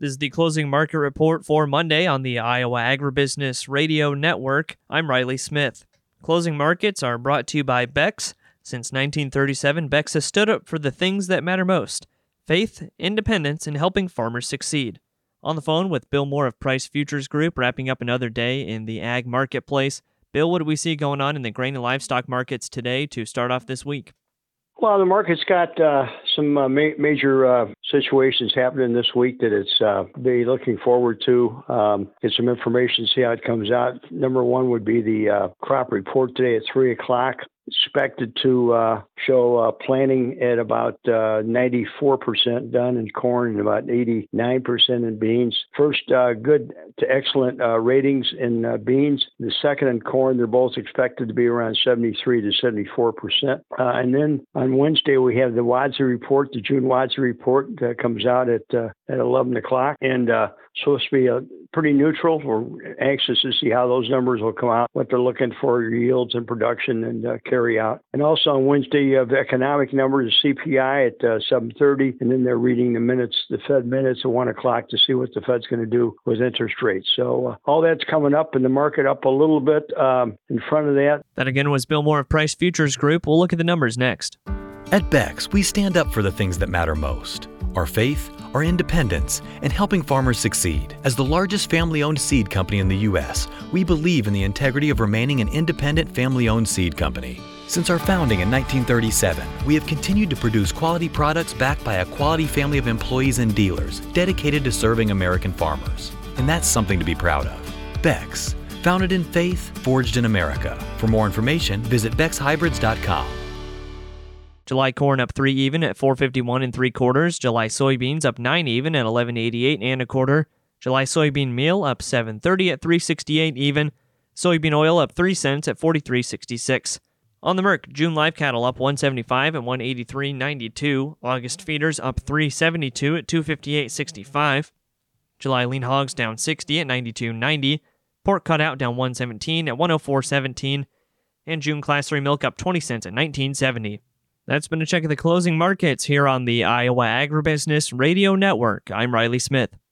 This is the closing market report for Monday on the Iowa Agribusiness Radio Network. I'm Riley Smith. Closing markets are brought to you by Beck's. Since 1937, Beck's has stood up for the things that matter most: faith, independence, and helping farmers succeed. On the phone with Bill Moore of Price Futures Group, wrapping up another day in the ag marketplace. Bill, what do we see going on in the grain and livestock markets today to start off this week? Well, the market's got some major situations happening this week that it's be looking forward to. Get some information, see how it comes out. Number one would be the crop report today at 3 o'clock. Expected to show planting at about 94% done in corn and about 89% in beans. First, good to excellent ratings in beans. The second in corn, they're both expected to be around 73 to 74%. And then on Wednesday, we have the WASDE report, the June WASDE report that comes out at 11 o'clock. And supposed to be pretty neutral. We're anxious to see how those numbers will come out, what they're looking for, yields and production and carry out. And also on Wednesday, you have economic numbers, CPI at 7:30, and then they're reading the minutes, the Fed minutes at 1 o'clock to see what the Fed's going to do with interest rates. So all that's coming up and the market up a little bit in front of that. That again was Bill Moore of Price Futures Group. We'll look at the numbers next. At Beck's, we stand up for the things that matter most: our faith, our independence, and helping farmers succeed. As the largest family-owned seed company in the U.S., we believe in the integrity of remaining an independent family-owned seed company. Since our founding in 1937, we have continued to produce quality products backed by a quality family of employees and dealers dedicated to serving American farmers. And that's something to be proud of. Beck's, founded in faith, forged in America. For more information, visit beckshybrids.com. July corn up 3 even at 451 3/4. July soybeans up 9 even at 1188 1/4. July soybean meal up 730 at 368 even. Soybean oil up 3 cents at 43.66. On the Merc, June live cattle up 175 at 183.92. August feeders up 372 at 258.65. July lean hogs down 60 at 92.90. Pork cutout down 117 at 104.17. And June class 3 milk up 20 cents at 19.70. That's been a check of the closing markets here on the Iowa Agribusiness Radio Network. I'm Riley Smith.